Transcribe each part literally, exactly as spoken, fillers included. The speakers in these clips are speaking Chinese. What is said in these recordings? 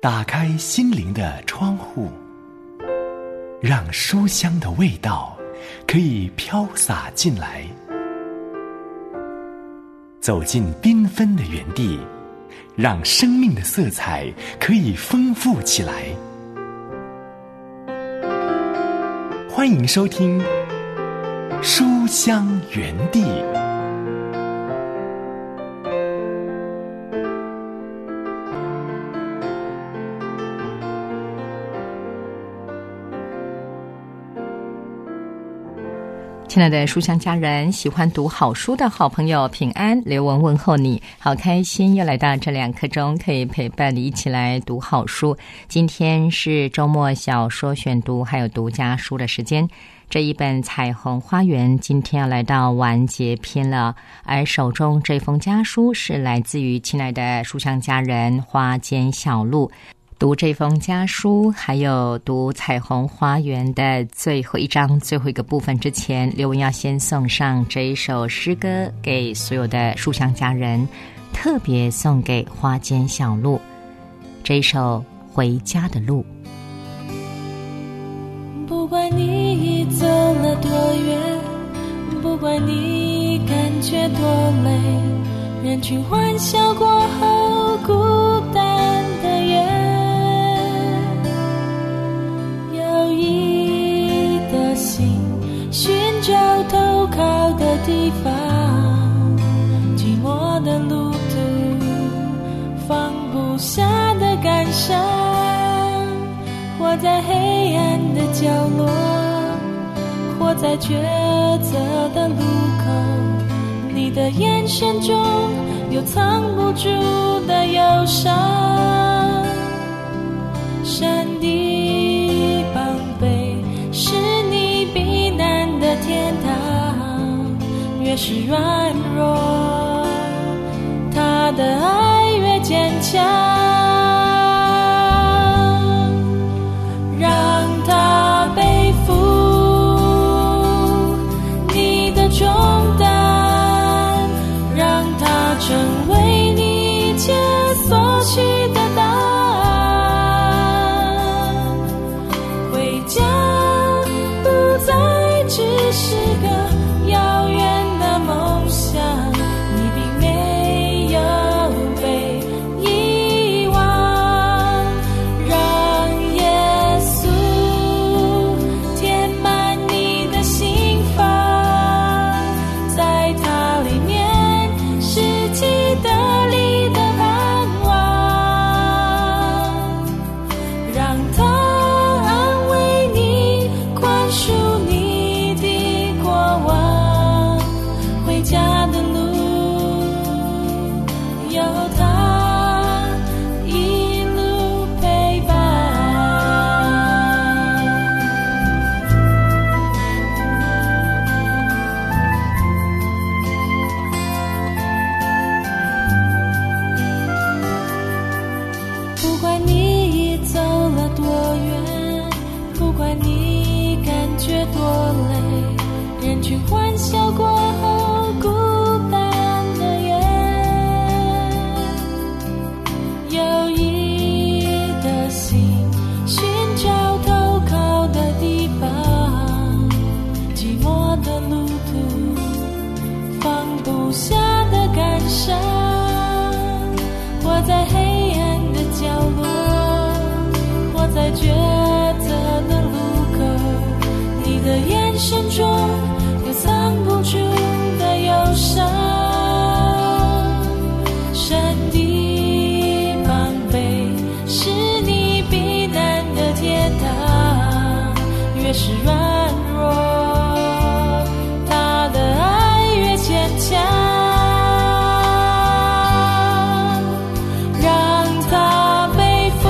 打开心灵的窗户，让书香的味道可以飘洒进来。走进缤纷的园地，让生命的色彩可以丰富起来。欢迎收听书香园地。 亲爱的书香家人，喜欢读好书的好朋友平安，刘文问候你，好开心又来到这两刻钟，可以陪伴你一起来读好书。今天是周末小说选读还有独家书的时间，这一本《彩虹花园》今天要来到完结篇了，而手中这封家书是来自于亲爱的书香家人花间小路。读这封家书还有读彩虹花园的最后一章最后一个部分之前，刘文要先送上这一首诗歌给所有的书香家人，特别送给花间小路，这一首回家的路。 不管你走了多远，不管你感觉多累，人群欢笑过后孤单的夜，寻找投靠的地方，寂寞的路途，放不下的感伤，活在黑暗的角落，活在抉择的路口，你的眼神中有藏不住的忧伤，山地膀背是你避难的天堂，越是软弱，他的爱越坚强，让他背负你的重担，让他成为你一切所需的答案，回家只是个遥远的梦想，你并没有被遗忘，让耶稣填满你的心房，在他里面是既得力的盼望，让他安慰你，宽恕你家的路，有他一路陪伴。不管你走了多远，不管你感觉多累，人群欢笑过后孤单的夜，有意的心寻找投靠的地方，寂寞的路途，放不下的感伤，活在黑暗的角落，活在抉择的路口，你的眼神中有藏不住的忧伤，山地膀背是你避难的天堂，越是软弱，他的爱越坚强，让他背负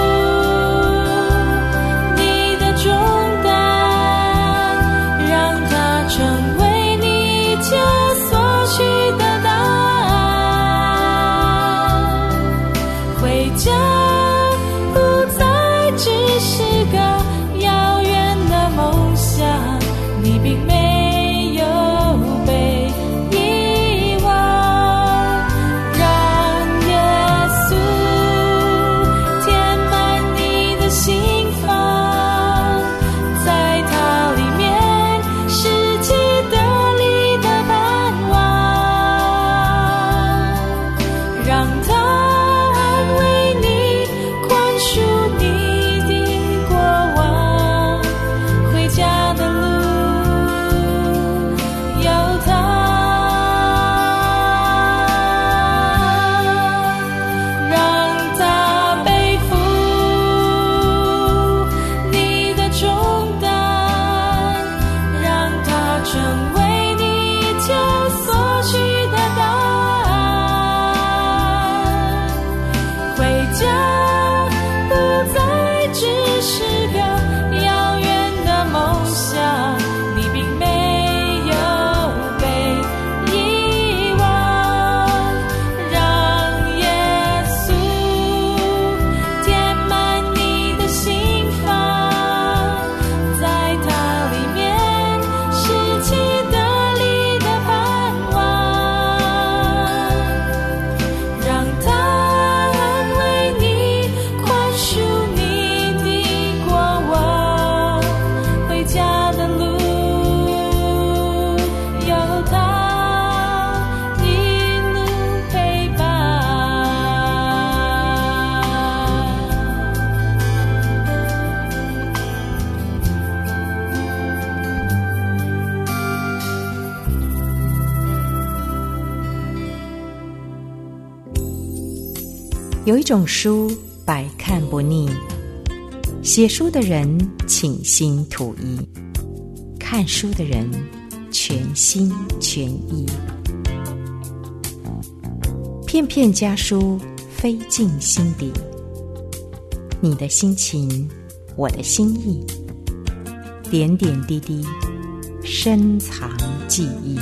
你的重担，让他成为你一切所需的答案，回家不再只是个遥远的梦有一种书百看不腻，写书的人倾心吐意，看书的人全心全意。片片家书飞进心底，你的心情，我的心意，点点滴滴深藏记忆。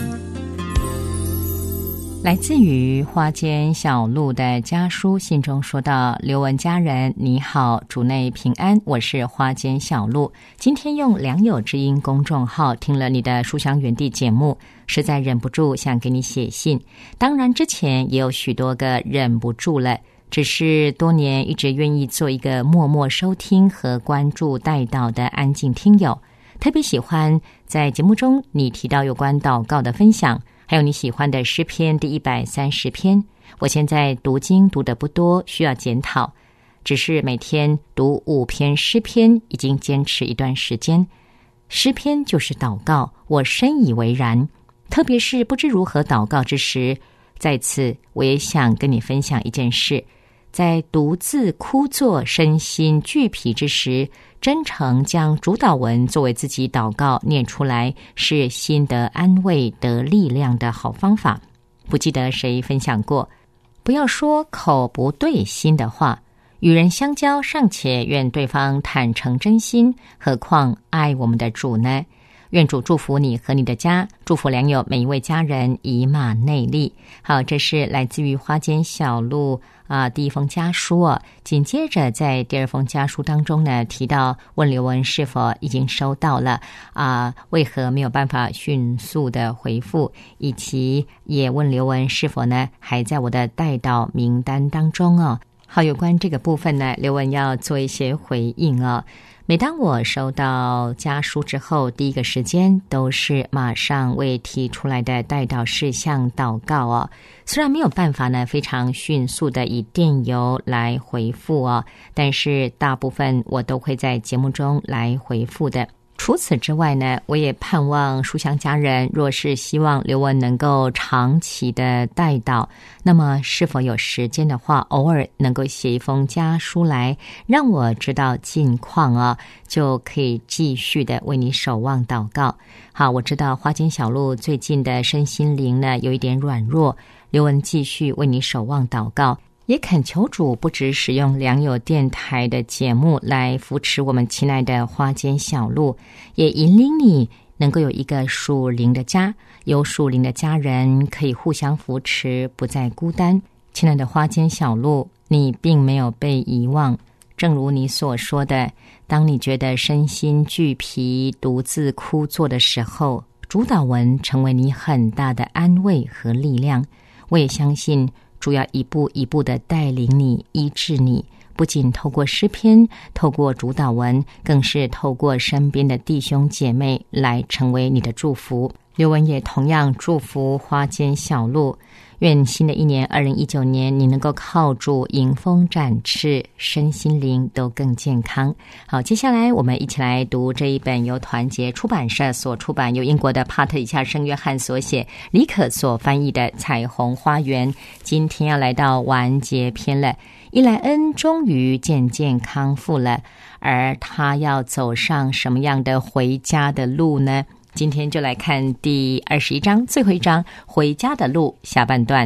来自于花间小路的家书信中说到：刘文家人你好，主内平安，我是花间小路，今天用良友之音公众号听了你的书香园地节目，实在忍不住想给你写信，当然之前也有许多个忍不住了，只是多年一直愿意做一个默默收听和关注代祷的安静听友，特别喜欢在节目中你提到有关祷告的分享，还有你喜欢的诗篇第一百三十篇。我现在读经读得不多，需要检讨，只是每天读五篇诗篇，已经坚持一段时间。诗篇就是祷告，我深以为然，特别是不知如何祷告之时，在此我也想跟你分享一件事，在独自枯坐身心俱疲之时，真诚将主祷文作为自己祷告念出来，是心得安慰得力量的好方法。不记得谁分享过，不要说口不对心的话，与人相交尚且愿对方坦诚真心，何况爱我们的主呢？愿主祝福你和你的家，祝福良友每一位家人以马内利。好，这是来自于花间小路啊、呃、第一封家书哦。紧接着在第二封家书当中呢，提到问刘文是否已经收到了啊、呃，为何没有办法迅速的回复，以及也问刘文是否呢还在我的代祷名单当中哦。好，有关这个部分呢，刘文要做一些回应哦。每当我收到家书之后，第一个时间都是马上为提出来的代祷事项祷告哦。虽然没有办法呢非常迅速的以电邮来回复哦，但是大部分我都会在节目中来回复的。除此之外呢，我也盼望书香家人若是希望刘文能够长期的代祷，那么是否有时间的话，偶尔能够写一封家书来，让我知道近况啊，就可以继续的为你守望祷告。好，我知道花间小路最近的身心灵呢有一点软弱，刘文继续为你守望祷告，也恳求主不只使用良友电台的节目来扶持我们亲爱的花间小路，也引领你能够有一个属灵的家，有属灵的家人可以互相扶持，不再孤单。亲爱的花间小路，你并没有被遗忘，正如你所说的，当你觉得身心俱疲独自枯坐的时候，主祷文成为你很大的安慰和力量。我也相信主要一步一步地带领你，医治你，不仅透过诗篇，透过主祷文，更是透过身边的弟兄姐妹来成为你的祝福。刘文也同样祝福花间小路，愿新的一年二零一九年你能够靠主迎风展翅，身心灵都更健康。好，接下来我们一起来读这一本由团结出版社所出版，由英国的帕特里夏圣约翰所写，李可所翻译的《彩虹花园》。今天要来到完结篇了，伊莱恩终于渐渐康复了，而他要走上什么样的回家的路呢？今天就来看第二十一章最后一章，回家的路下半段。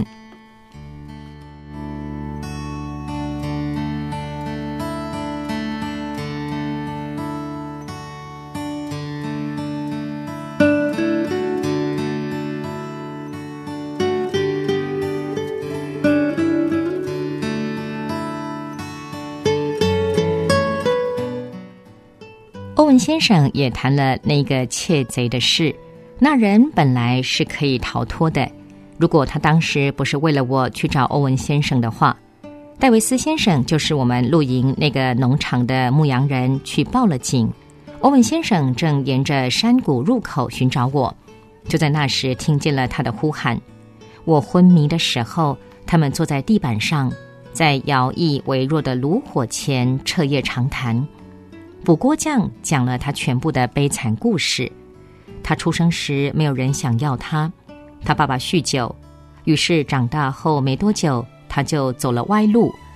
欧文先生也谈了那个窃贼的事，那人本来是可以逃脱的，如果他当时不是为了我去找欧文先生的话。戴维斯先生就是我们露营那个农场的牧羊人，去报了警。欧文先生正沿着山谷入口寻找我，就在那时听见了他的呼喊。我昏迷的时候，他们坐在地板上，在摇曳微弱的炉火前彻夜长谈。补锅匠讲了他全部的悲惨故事。他出生时没有人想要他，他爸爸酗酒，于是长大后没多久他就走了歪路。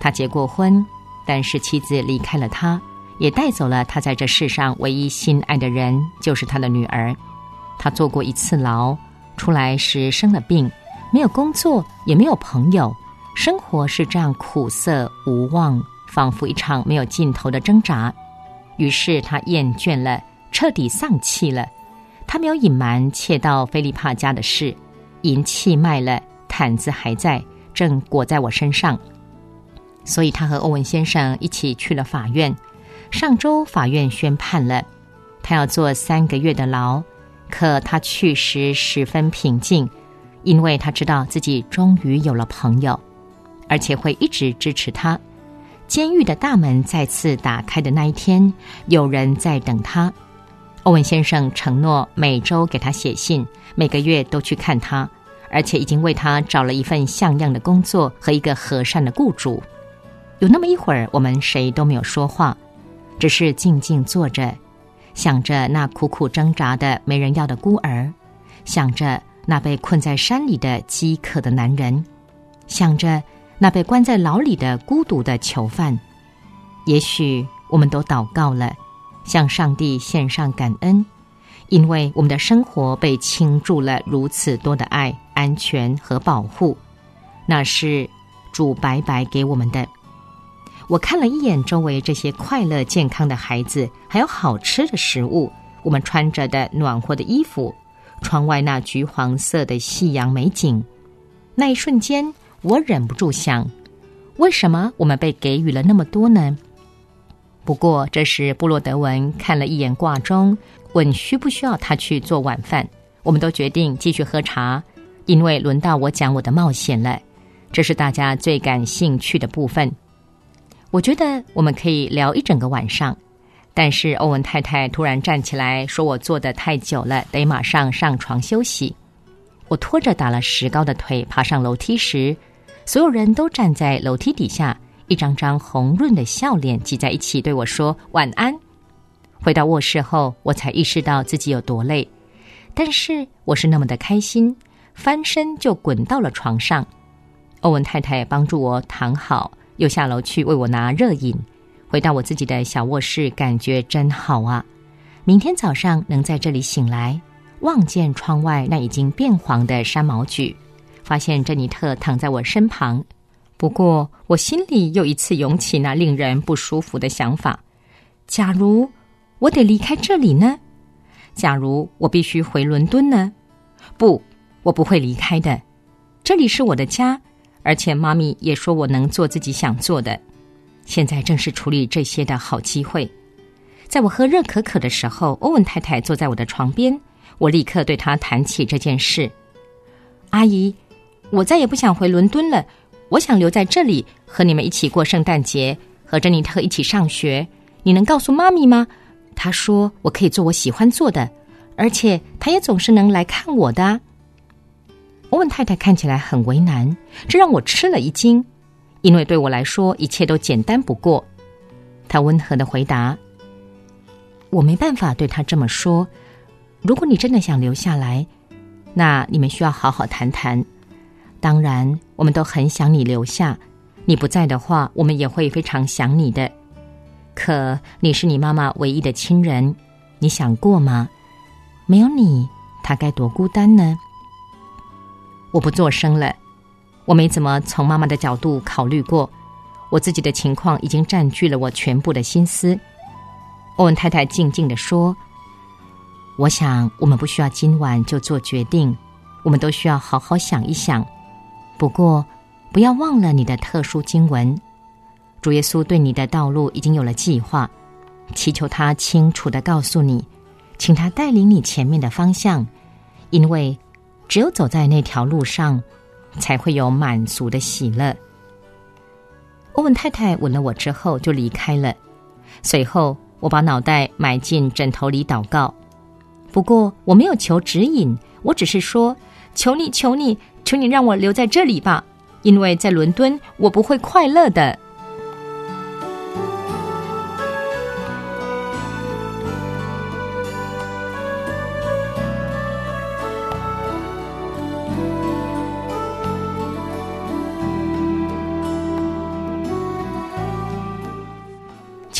他结过婚，但是妻子离开了他，也带走了他在这世上唯一心爱的人，就是他的女儿。他坐过一次牢，出来时生了病，没有工作，也没有朋友，生活是这样苦涩无望，仿佛一场没有尽头的挣扎。于是他厌倦了，彻底丧气了。他没有隐瞒窃盗菲利帕家的事，银器卖了，毯子还在，正裹在我身上。所以他和欧文先生一起去了法院。上周法院宣判了，他要坐三个月的牢。可他去时十分平静，因为他知道自己终于有了朋友，而且会一直支持他。监狱的大门再次打开的那一天，有人在等他。欧文先生承诺每周给他写信，每个月都去看他，而且已经为他找了一份像样的工作和一个和善的雇主。有那么一会儿，我们谁都没有说话，只是静静坐着，想着那苦苦挣扎的没人要的孤儿，想着那被困在山里的饥渴的男人，想着那被关在牢里的孤独的囚犯。也许我们都祷告了，向上帝献上感恩，因为我们的生活被倾注了如此多的爱、安全和保护，那是主白白给我们的。我看了一眼周围这些快乐健康的孩子，还有好吃的食物，我们穿着的暖和的衣服，窗外那橘黄色的夕阳美景。那一瞬间，我忍不住想，为什么我们被给予了那么多呢？不过这时布洛德文看了一眼挂钟，问需不需要他去做晚饭。我们都决定继续喝茶，因为轮到我讲我的冒险了，这是大家最感兴趣的部分。我觉得我们可以聊一整个晚上，但是欧文太太突然站起来说我坐得太久了，得马上上床休息。我拖着打了石膏的腿爬上楼梯时，所有人都站在楼梯底下，一张张红润的笑脸挤在一起对我说晚安。回到卧室后，我才意识到自己有多累，但是我是那么的开心，翻身就滚到了床上。欧文太太帮助我躺好，又下楼去为我拿热饮。回到我自己的小卧室，感觉真好啊！明天早上能在这里醒来，望见窗外那已经变黄的山毛榉，发现珍妮特躺在我身旁。不过我心里又一次涌起那令人不舒服的想法，假如我得离开这里呢？假如我必须回伦敦呢？不，我不会离开的，这里是我的家，而且妈咪也说我能做自己想做的。现在正是处理这些的好机会。在我喝热可可的时候，欧文太太坐在我的床边，我立刻对她谈起这件事。阿姨，我再也不想回伦敦了，我想留在这里和你们一起过圣诞节，和珍妮特一起上学。你能告诉妈咪吗？她说我可以做我喜欢做的，而且她也总是能来看我的。欧文太太看起来很为难，这让我吃了一惊，因为对我来说一切都简单不过。她温和地回答，我没办法对她这么说，如果你真的想留下来，那你们需要好好谈谈。当然我们都很想你留下，你不在的话，我们也会非常想你的。可你是你妈妈唯一的亲人，你想过吗？没有你，她该多孤单呢？我不作声了，我没怎么从妈妈的角度考虑过，我自己的情况已经占据了我全部的心思。欧文太太静静地说，我想我们不需要今晚就做决定，我们都需要好好想一想。不过不要忘了你的特殊经文，主耶稣对你的道路已经有了计划，祈求他清楚地告诉你，请他带领你前面的方向，因为只有走在那条路上，才会有满足的喜乐。欧文太太吻了我之后就离开了，随后我把脑袋埋进枕头里祷告。不过我没有求指引，我只是说，求你求你求你让我留在这里吧，因为在伦敦我不会快乐的。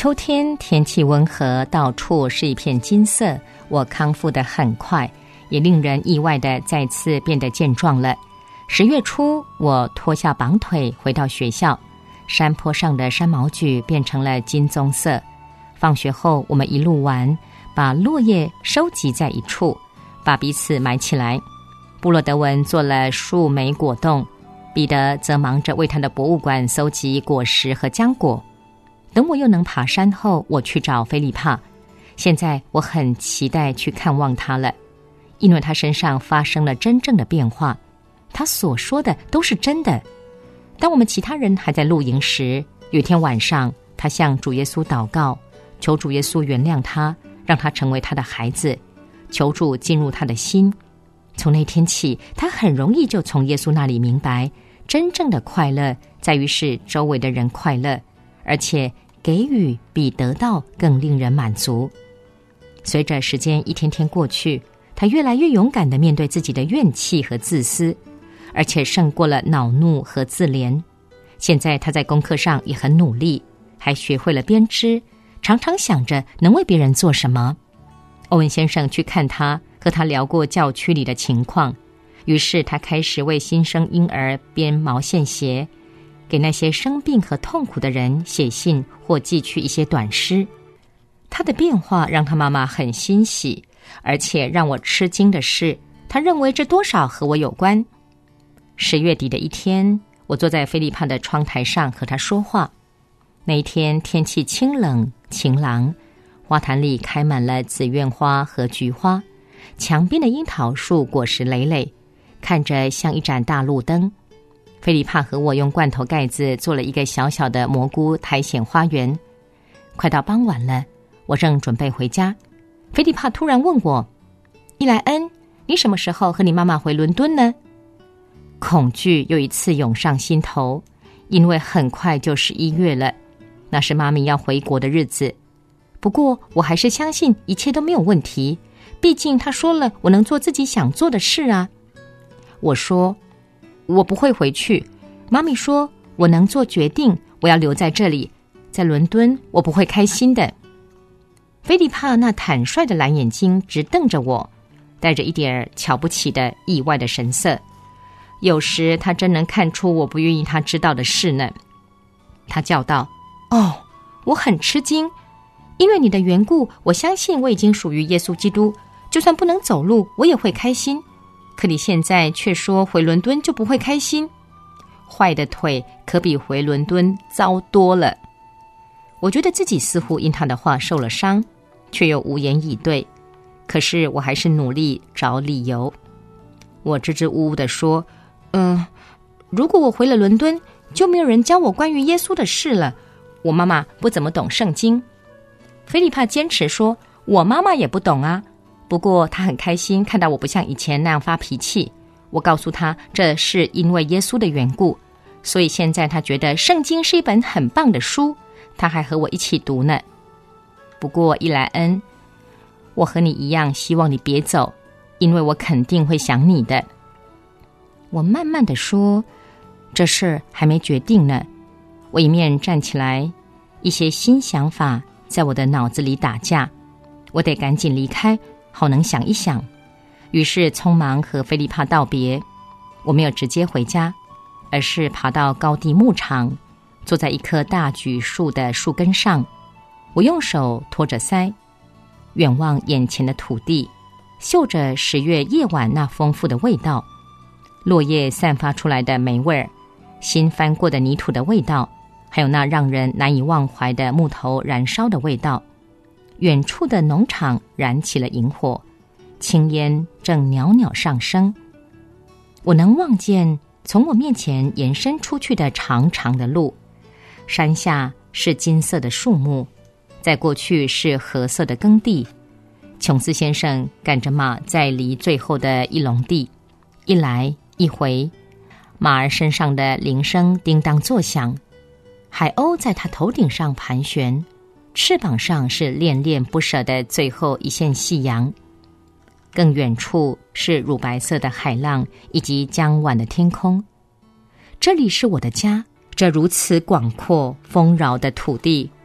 秋天天气温和，到处是一片金色，我康复得很快，也令人意外地再次变得健壮了。十月初，我脱下绑腿回到学校，山坡上的山毛榉变成了金棕色。放学后，我们一路玩，把落叶收集在一处，把彼此埋起来。布洛德文做了树莓果冻，彼得则忙着为他的博物馆搜集果实和浆果。等我又能爬山后，我去找菲利帕。现在我很期待去看望他了，因为他身上发生了真正的变化，他所说的都是真的。当我们其他人还在露营时，有一天晚上，他向主耶稣祷告，求主耶稣原谅他，让他成为他的孩子，求主进入他的心。从那天起，他很容易就从耶稣那里明白，真正的快乐在于使周围的人快乐，而且给予比得到更令人满足。随着时间一天天过去，他越来越勇敢地面对自己的怨气和自私，而且胜过了恼怒和自怜。现在他在功课上也很努力，还学会了编织，常常想着能为别人做什么。欧文先生去看他，和他聊过教区里的情况，于是他开始为新生婴儿编毛线鞋，给那些生病和痛苦的人写信或寄去一些短诗。他的变化让他妈妈很欣喜，而且让我吃惊的是，他认为这多少和我有关。十月底的一天，我坐在菲利帕的窗台上和他说话。那一天天气清冷晴朗，花坛里开满了紫苑花和菊花，墙边的樱桃树果实累累，看着像一盏大路灯。菲利帕和我用罐头盖子做了一个小小的蘑菇苔藓花园。快到傍晚了，我正准备回家，菲利帕突然问我：伊莱恩，你什么时候和你妈妈回伦敦呢？恐惧又一次涌上心头，因为很快就十一月了，那是妈咪要回国的日子。不过我还是相信一切都没有问题，毕竟她说了我能做自己想做的事啊。我说我不会回去，妈咪说我能做决定，我要留在这里，在伦敦我不会开心的。菲利帕那坦率的蓝眼睛直瞪着我，带着一点瞧不起的意外的神色。有时他真能看出我不愿意他知道的事呢。他叫道：哦，我很吃惊，因为你的缘故，我相信我已经属于耶稣基督，就算不能走路我也会开心。可你现在却说回伦敦就不会开心，坏的腿可比回伦敦糟多了。我觉得自己似乎因他的话受了伤，却又无言以对，可是我还是努力找理由。我支支吾吾地说：嗯、呃，如果我回了伦敦，就没有人教我关于耶稣的事了，我妈妈不怎么懂圣经。菲利帕坚持说我妈妈也不懂啊，不过她很开心看到我不像以前那样发脾气。我告诉她这是因为耶稣的缘故，所以现在她觉得圣经是一本很棒的书，她还和我一起读呢。不过伊莱恩，我和你一样希望你别走，因为我肯定会想你的。我慢慢地说，这事还没决定呢。我一面站起来，一些新想法在我的脑子里打架，我得赶紧离开，好能想一想。于是匆忙和菲利帕道别。我没有直接回家，而是爬到高地牧场，坐在一棵大榉树的树根上，我用手托着腮，远望眼前的土地，嗅着十月夜晚那丰富的味道，落叶散发出来的霉味儿，新翻过的泥土的味道，还有那让人难以忘怀的木头燃烧的味道。远处的农场燃起了萤火，青烟正袅袅上升。我能望见从我面前延伸出去的长长的路，山下是金色的树木，在过去是褐色的耕地。琼斯先生赶着马在离最后的一垄地，一来一回，马儿身上的铃声叮当作响，海鸥在他头顶上盘旋，翅膀上是恋恋不舍的最后一线夕阳。更远处是乳白色的海浪以及江晚的天空。这里是我的家，这如此广阔丰饶的土地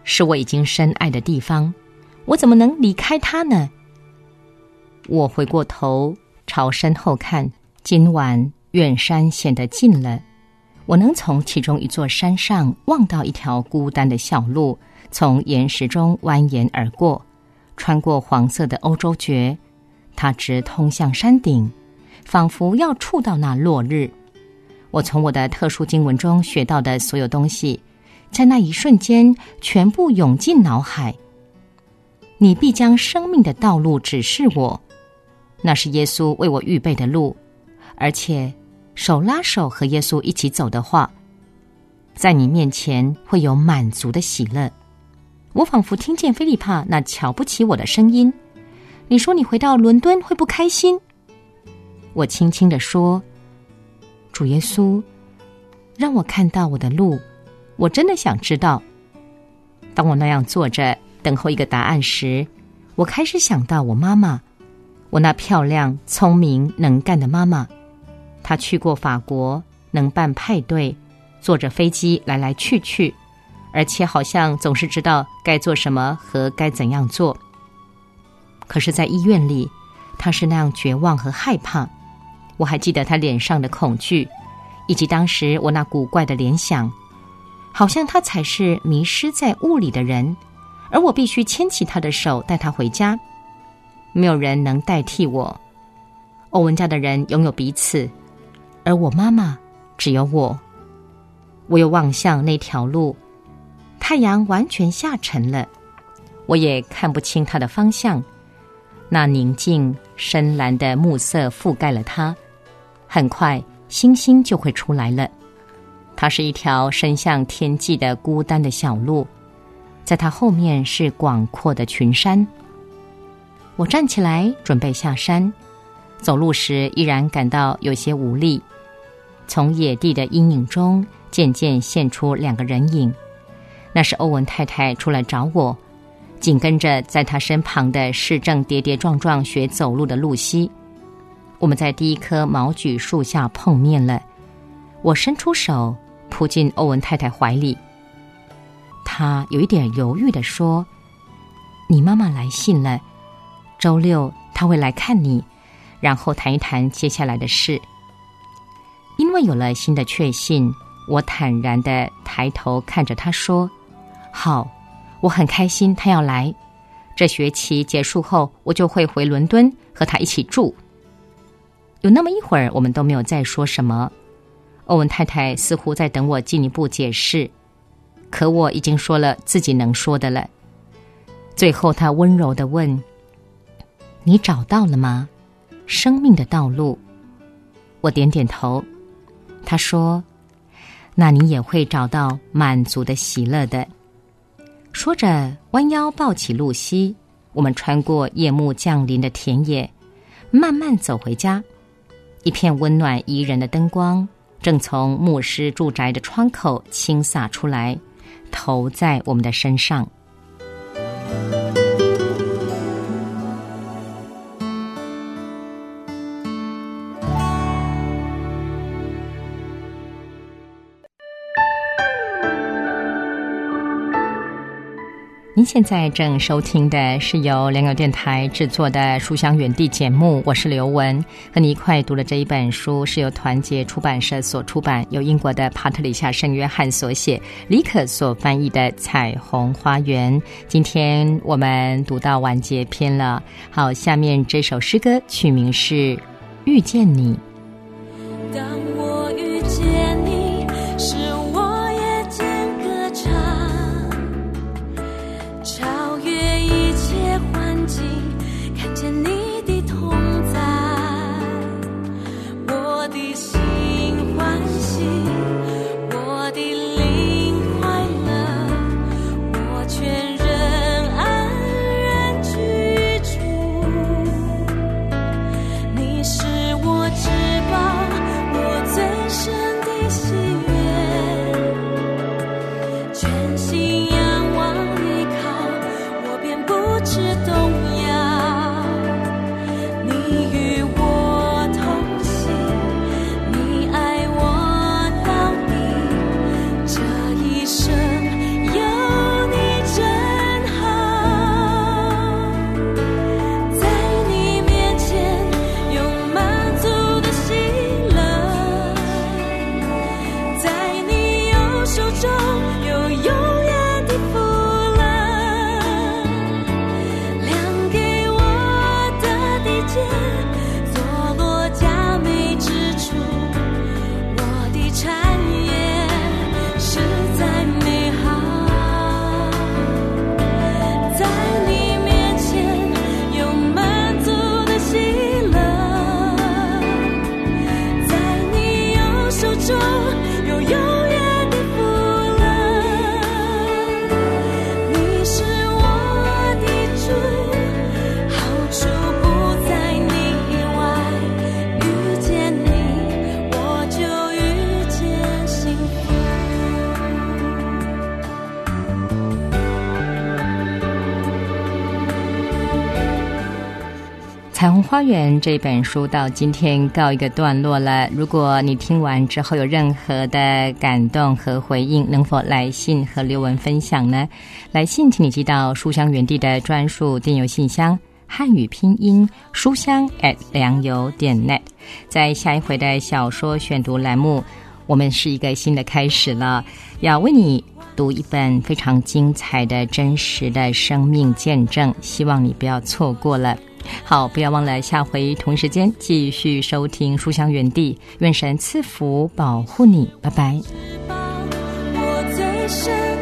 是我已经深爱的地方，我怎么能离开它呢？我回过头朝身后看，今晚远山显得近了，我能从其中一座山上望到一条孤单的小路，从岩石中蜿蜒而过，穿过黄色的欧洲蕨，它直通向山顶，仿佛要触到那落日。我从我的特殊经文中学到的所有东西，在那一瞬间全部涌进脑海。你必将生命的道路指示我，那是耶稣为我预备的路，而且手拉手和耶稣一起走的话，在你面前会有满足的喜乐。我仿佛听见菲利帕那瞧不起我的声音，你说你回到伦敦会不开心？我轻轻地说，主耶稣，让我看到我的路，我真的想知道。当我那样坐着等候一个答案时，我开始想到我妈妈，我那漂亮、聪明、能干的妈妈。她去过法国，能办派对，坐着飞机来来去去，而且好像总是知道该做什么和该怎样做。可是在医院里，她是那样绝望和害怕。我还记得她脸上的恐惧，以及当时我那古怪的联想，好像她才是迷失在雾里的人，而我必须牵起她的手带她回家。没有人能代替我。欧文家的人拥有彼此，而我妈妈只有我。我又望向那条路，太阳完全下沉了，我也看不清它的方向。那宁静深蓝的暮色覆盖了它，很快星星就会出来了。它是一条伸向天际的孤单的小路，在它后面是广阔的群山。我站起来准备下山，走路时依然感到有些无力。从野地的阴影中渐渐现出两个人影，那是欧文太太出来找我，紧跟着在她身旁的是正跌跌撞撞学走路的露西。我们在第一棵毛榉树下碰面了，我伸出手扑进欧文太太怀里。她有一点犹豫地说，你妈妈来信了，周六她会来看你，然后谈一谈接下来的事。因为有了新的确信，我坦然地抬头看着她说，好，我很开心她要来，这学期结束后我就会回伦敦和她一起住。有那么一会儿我们都没有再说什么，欧文太太似乎在等我进一步解释，可我已经说了自己能说的了。最后她温柔地问，你找到了吗？生命的道路。我点点头。她说，那你也会找到满足的喜乐的。说着弯腰抱起露西，我们穿过夜幕降临的田野，慢慢走回家。一片温暖宜人的灯光正从牧师住宅的窗口倾洒出来，投在我们的身上。您现在正收听的是由良友电台制作的书香园地节目，我是刘文，和你一块读的这一本书是由团结出版社所出版，由英国的帕特里夏圣约翰所写，李可所翻译的《彩虹花园》。今天我们读到完结篇了。好，下面这首诗歌曲名是《遇见你》。 当我遇见你，是我夜间歌唱，超越一切环境，看见你的同在，我的心欢喜，我的灵快乐，我全人安然居住。你是我至宝，我最深的喜悦，全心仰望依靠，我便不知动摇。你与我同行，你爱我到底，这一生有你真彩虹花园这本书到今天告一个段落了，如果你听完之后有任何的感动和回应，能否来信和留文分享呢？来信请你寄到书香园地的专属电邮信箱，汉语拼音书香 at 良友点 net。 在下一回的小说选读栏目，我们是一个新的开始了，要为你读一本非常精彩的真实的生命见证，希望你不要错过了。好，不要忘了下回同一时间继续收听书香园地，愿神赐福保护你，拜拜。 我最深